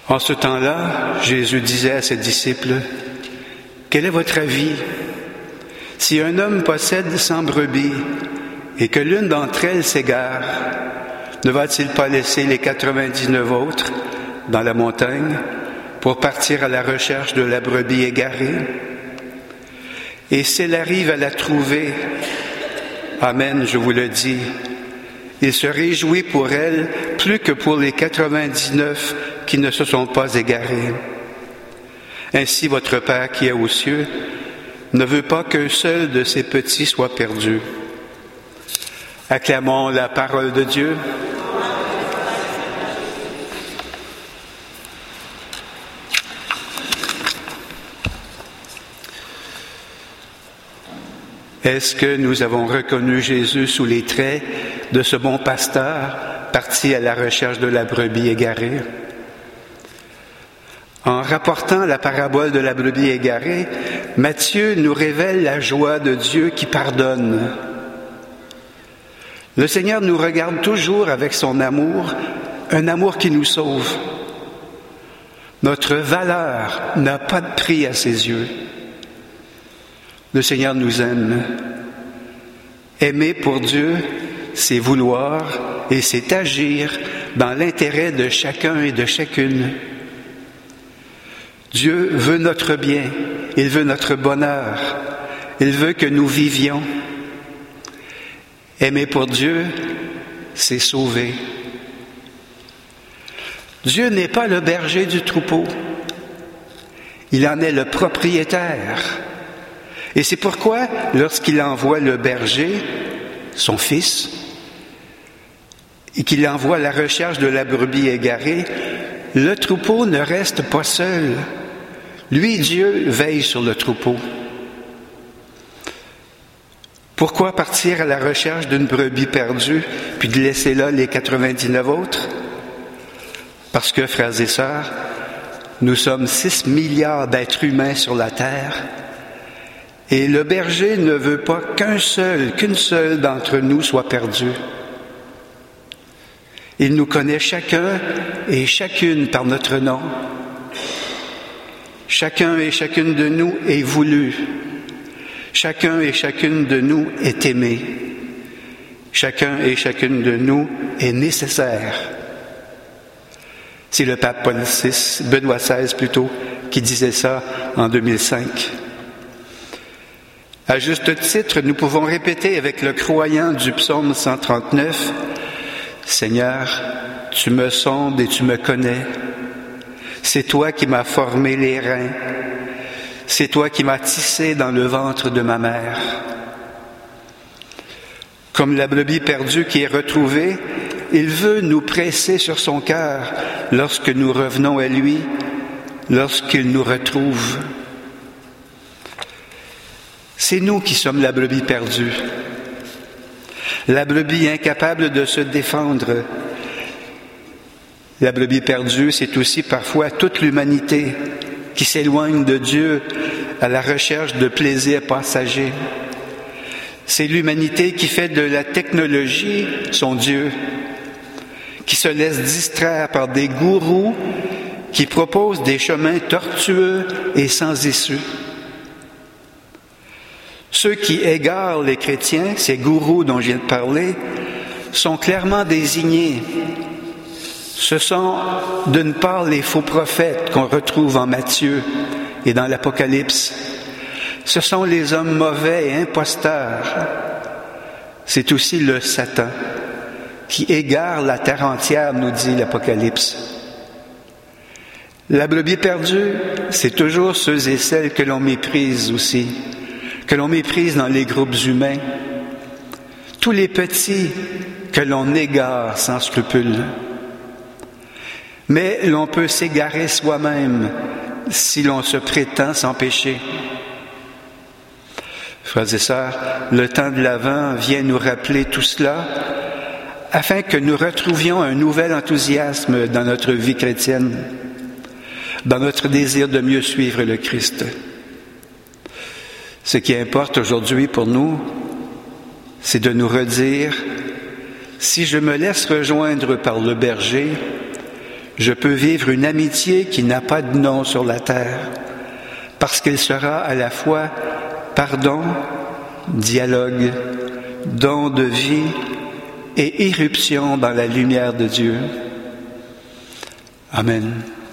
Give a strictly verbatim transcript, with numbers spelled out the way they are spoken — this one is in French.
En ce temps-là, Jésus disait à ses disciples, « Quel est votre avis? Si un homme possède cent brebis et que l'une d'entre elles s'égare, ne va-t-il pas laisser les quatre-vingt-dix-neuf autres dans la montagne pour partir à la recherche de la brebis égarée? Et s'il arrive à la trouver, amen, je vous le dis, il se réjouit pour elle plus que pour les quatre-vingt-dix-neuf qui ne se sont pas égarés. Ainsi votre Père qui est aux cieux ne veut pas qu'un seul de ses petits soit perdu. » Acclamons la parole de Dieu. Est-ce que nous avons reconnu Jésus sous les traits de ce bon pasteur parti à la recherche de la brebis égarée? En rapportant la parabole de la brebis égarée, Matthieu nous révèle la joie de Dieu qui pardonne. Le Seigneur nous regarde toujours avec son amour, un amour qui nous sauve. Notre valeur n'a pas de prix à ses yeux. Le Seigneur nous aime. Aimer pour Dieu, c'est vouloir et c'est agir dans l'intérêt de chacun et de chacune. Dieu veut notre bien, il veut notre bonheur, il veut que nous vivions. Aimer pour Dieu, c'est sauver. Dieu n'est pas le berger du troupeau, il en est le propriétaire. Et c'est pourquoi, lorsqu'il envoie le berger, son fils, et qu'il envoie à la recherche de la brebis égarée, le troupeau ne reste pas seul. Lui, Dieu, veille sur le troupeau. Pourquoi partir à la recherche d'une brebis perdue, puis de laisser là les quatre-vingt-dix-neuf autres? Parce que, frères et sœurs, nous sommes six milliards d'êtres humains sur la terre, et le berger ne veut pas qu'un seul, qu'une seule d'entre nous soit perdue. Il nous connaît chacun et chacune par notre nom. Chacun et chacune de nous est voulu. Chacun et chacune de nous est aimé. Chacun et chacune de nous est nécessaire. C'est le pape Paul six, Benoît seize plutôt, qui disait ça en deux mille cinq. À juste titre, nous pouvons répéter avec le croyant du psaume cent trente-neuf, « Seigneur, tu me sondes et tu me connais. C'est toi qui m'as formé les reins. C'est toi qui m'as tissé dans le ventre de ma mère. » Comme la brebis perdue qui est retrouvée, il veut nous presser sur son cœur lorsque nous revenons à lui, lorsqu'il nous retrouve. C'est nous qui sommes la brebis perdue, la brebis incapable de se défendre. La brebis perdue, c'est aussi parfois toute l'humanité qui s'éloigne de Dieu à la recherche de plaisirs passagers. C'est l'humanité qui fait de la technologie son Dieu, qui se laisse distraire par des gourous qui proposent des chemins tortueux et sans issue. Ceux qui égarent les chrétiens, ces gourous dont je viens de parler, sont clairement désignés. Ce sont d'une part les faux prophètes qu'on retrouve en Matthieu et dans l'Apocalypse. Ce sont les hommes mauvais et imposteurs. C'est aussi le Satan qui égare la terre entière, nous dit l'Apocalypse. La brebis perdue, c'est toujours ceux et celles que l'on méprise aussi, que l'on méprise dans les groupes humains, tous les petits que l'on égare sans scrupule. Mais l'on peut s'égarer soi-même si l'on se prétend sans péché. Frères et sœurs, le temps de l'Avent vient nous rappeler tout cela afin que nous retrouvions un nouvel enthousiasme dans notre vie chrétienne, dans notre désir de mieux suivre le Christ. Ce qui importe aujourd'hui pour nous, c'est de nous redire, si je me laisse rejoindre par le berger, je peux vivre une amitié qui n'a pas de nom sur la terre, parce qu'elle sera à la fois pardon, dialogue, don de vie et irruption dans la lumière de Dieu. Amen.